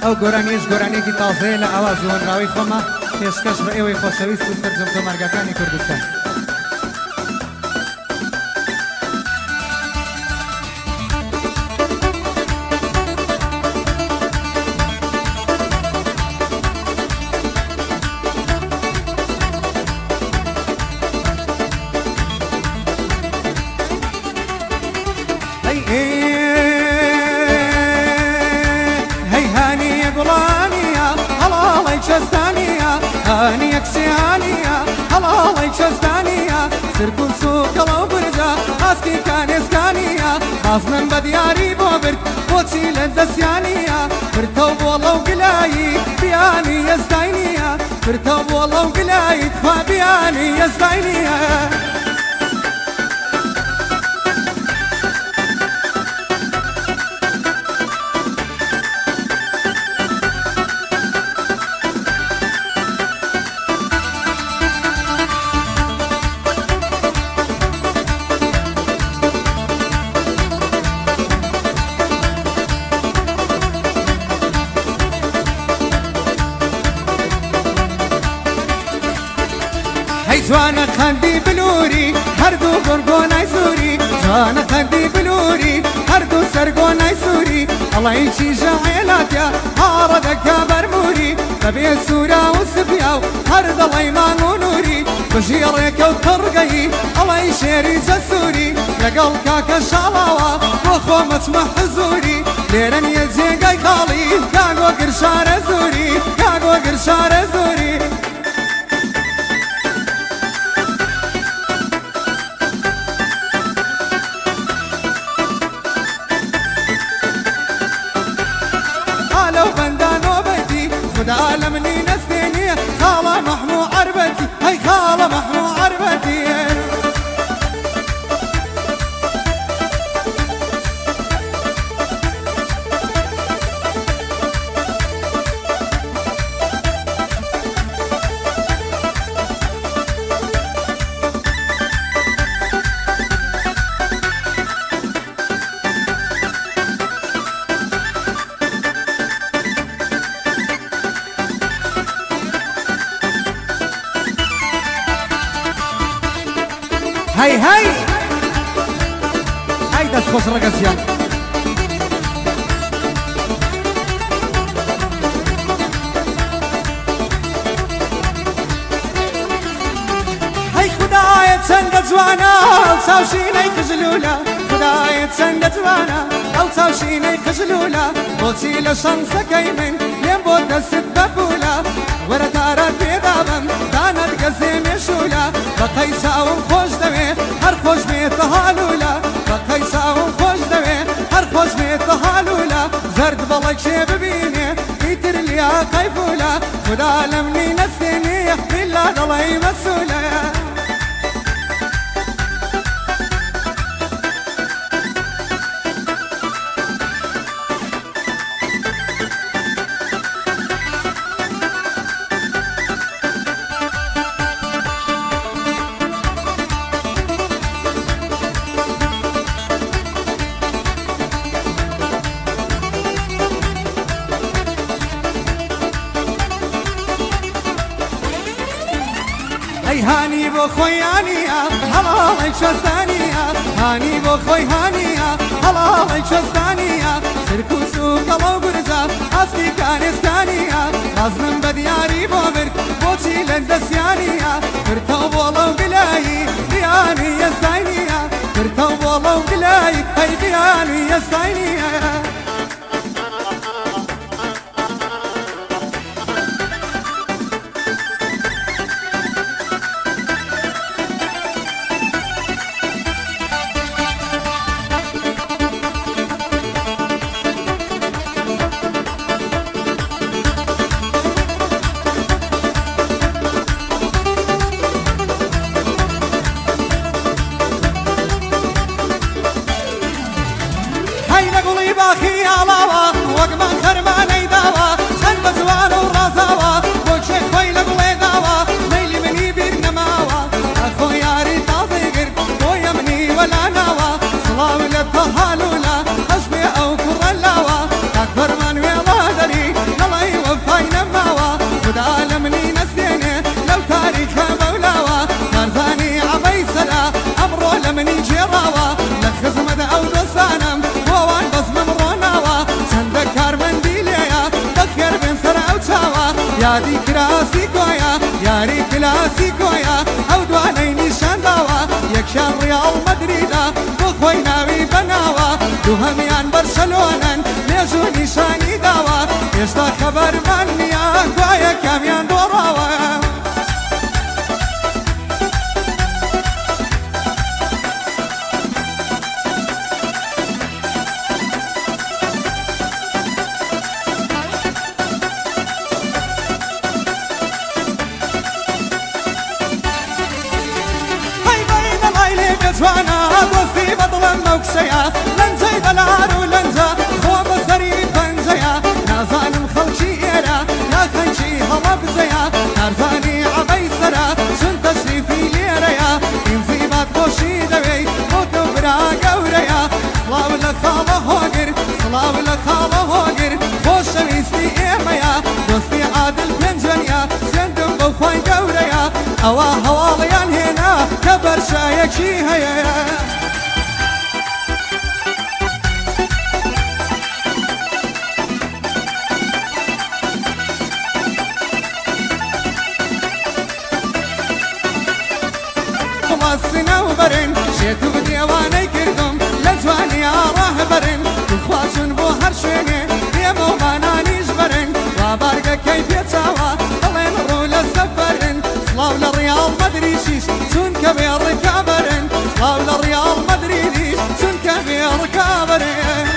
ئەو گۆرانیش گۆرانێکی تازەیە لە ئاوازی هۆنراوی خۆمە پێشکەش بە ئێوەی خۆشەویست و تەرجەمە مەرگەکانی کوردستان. هاني اكسيانيا هلاوي شستانيا سركون سوق لو برجا اسكي كان اسكانيا خاصنا بدياري بوبرت بوتشي للدسيانيا برتوب والله وقلاي بياني يستاينيا برتوب والله وقلاي تخوا بياني يستاينيا جوانا خندي بلوري هردو قرقوناي سوري جوانا خندي بلوري هردو سرقوناي سوري الله يشي جعيلاتيا هاردك يا برموري تبي سورا وسبياو هرد الله يمان نوري بشيرك وترقي الله يشيري جسوري لقل كاكا شالاوا وخو مسمح حزوري ليرن يزيقاي خالي كاقو قرشار زوري كاقو قرشار زوري عالمني نسيني خالة محمو عربتي هاي خالة محمو عربتي هاي هاي هاي دست خوش رقصيان هاي خداية سند زوانا او ساوشيني خجلولا خداية سند زوانا او ساوشيني خجلولا بوتي لشمسة كيمن لين بود دست بفولا ورا تارا بيدابم دانت قزي مشولا بقيسا وخوش دوي هر خوش بيت هالولا بقيسا وخوش دوي هر خوش بيت هالولا زرد بلك شي ببيني يتر ليا قيفولا خدا لمني نسيني بالله ضلي مسولا هاني بو خوي هانيا هلا شستانيا هاني بو خوي هانيا هلا شستانيا سركو سوق لو برزا اسكي كان اسكانيا غزن بدياري بوبر بوتشي لندسيانيا برتوب والله وقلاي بياني يستاينيا برتوب والله وقلاي هاي بياني يستاينيا یادی کلاسیکۆیە یاری کلاسیکۆیە ئەو دوانەی نیشان داوە یەکیان ڕیاڵ مەدریدا بۆ خۆی ناوی بەناوە دووهەمیان بەرسەلۆنەن مێژوو نیشانی داوە هێشتا خەبەرمان نییە گوایە کامیان دۆڕاوە جوانا دۆستی بەدڵم مەوکسەیە لەنجەی بەلار و لەنجە خۆ بەسەری پەنجەیە نازانم خەڵکی ئێرە یاخەنکی هەڵە بزەیە نارزانی عەبەی سەرە چون تەشریفی لێرەیە ئینزیبات خۆشی دەوێی بۆ تۆ برا گەورەیە سڵاو لە خاڵە هۆگر سڵاو لە خاڵە هۆگر خۆشەویستی ئێمەیە دۆستی عادل پێنجەنیە سێندم بەو خوای گەورەیە ئەوە هەواڵیان هێنا کە بەرشایەکی هەیە سنەوبەرن شێت و دێوانەی کردم لە جوانیا ڕاهبەرن دخوازن بۆ هەر شوێنێ دێمە و مانانیش بەرن وا بارگەکەی پێچاوە بەڵێن ڕوو لە سەفەرن سڵاو لە ڕیاڵ مەدریشیش چونکە بێ ڕکابەرن سڵاو لە ڕیاڵ مەدریدیش چونکە بێ ڕکابەرن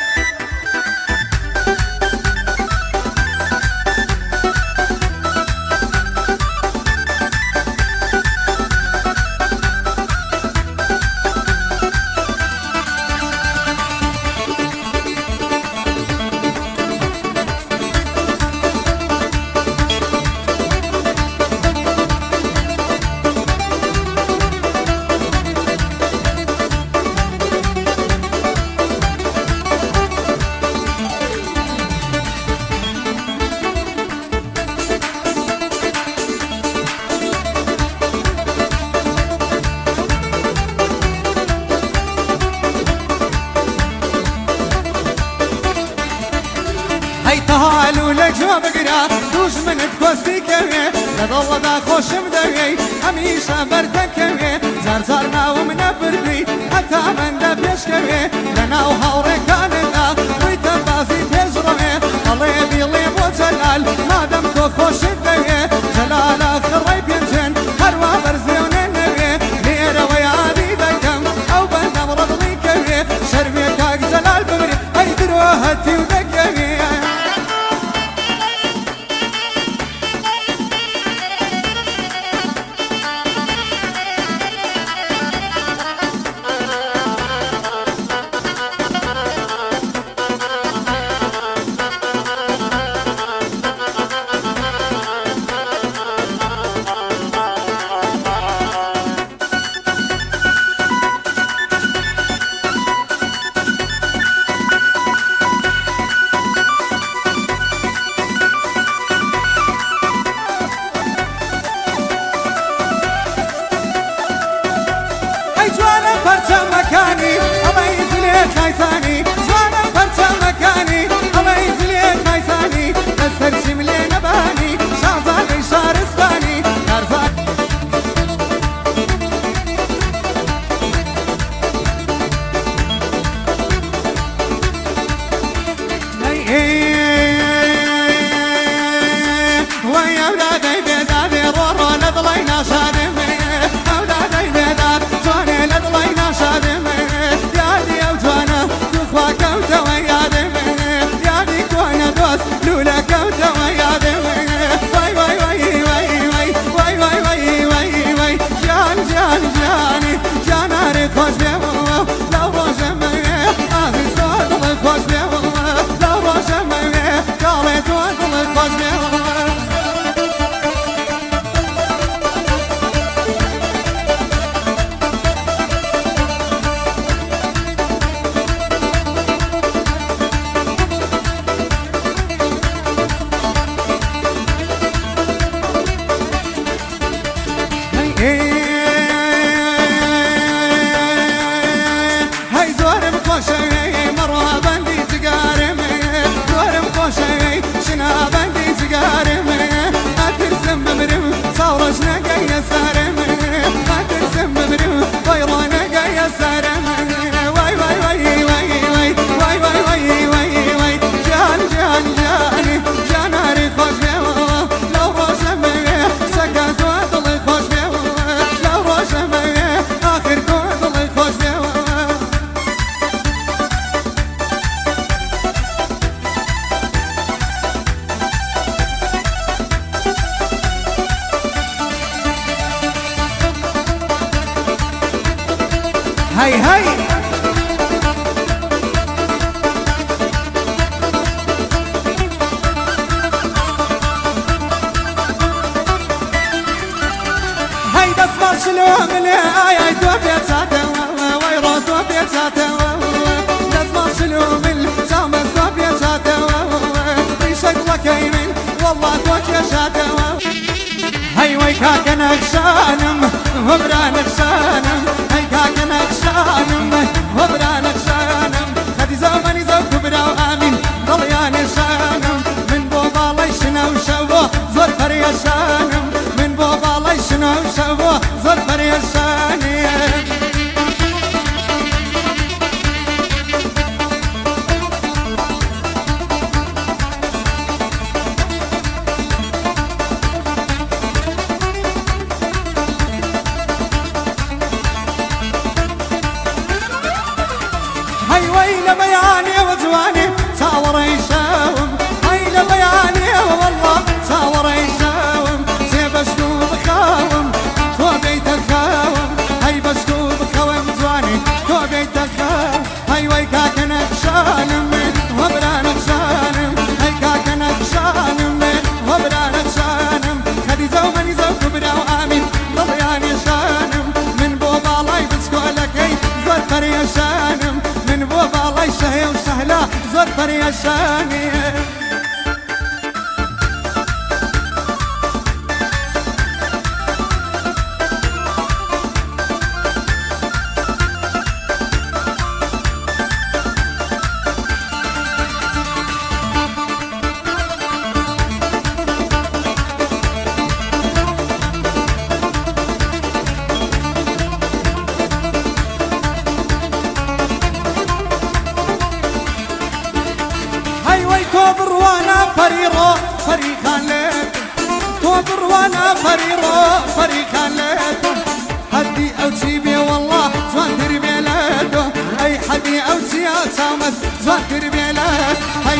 هەیتەهالو لە گوێ بگرە دوژمنت کۆستی کەوێ لە دڵەدا خۆشم دەوێی هەمیشە بەردەکەوێ جارجار ناوم نەبردی هەتا بەندە پێشکەوێ لە ناو هاوڕێکانتدا ڕوویتە بازی پێشڕەوێ ئەڵێ بیڵێ بۆ جەلال مادەم تۆ خۆشت دەوێ جەلالە خڕەی پێنجێن هەروە بەرزێونێ نەوێ لێرەوە یادی دەکەم ئەو بەندەم ڕەدڵی کەوێ شەرمێ کاک جەلال ببری ئەی درۆ هەتی و دەکەوێ ملي آي دو بيتاته ويرو دو بيتاته لازم شلو من سامس دو بيتاته شكلك يمين والله دوك يا شاته هاي ويكاك نكشانم وبرانك شانم هاي كاك نكشانم وبرانك شانم خدي زماني زوك براو آمين ضلياني شانم من بوبا ليشنا وشوو زور فريشانم من بوبا ليشنا وشوو زور فريشاني هاي ويل بياني وجواني صور يشاوم هاي لبياني والله صور يشاوم زي بشكو بخاوم تو بيت الخاوم هاي بشكو بخاوم جواني تو بيت الخاوم هاي ويكاك نكشانم وبرانك شانم هاي كاك نكشانم وبرانك شانم خدي زومني زوك براو آمين ضلياني شانم من بوبا لاي بسكو لكي زور فريشانم من بوبا الله يشهي وسهلا زور فريشاني كوبر وانا فريرو فريقان لكم كوبر وانا فريرو فريقان لكم حدي او تسيبي والله زوان تربي لكم اي حدي او تسيا سامس زوان تربي لكم